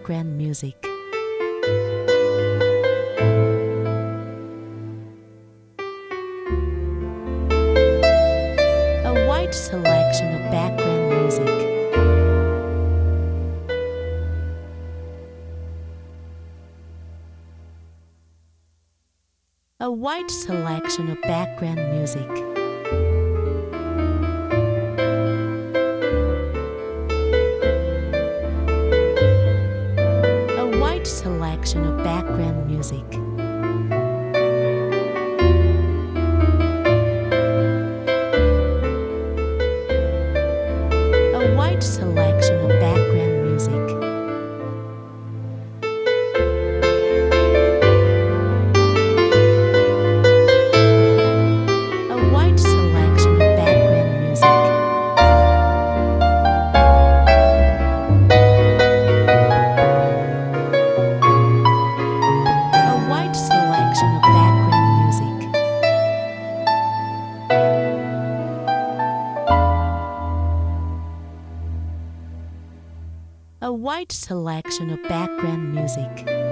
background music. A wide selection of background music. A wide selection of background music. A wide selection of background music. A wide selection of background music. A wide selection of background music.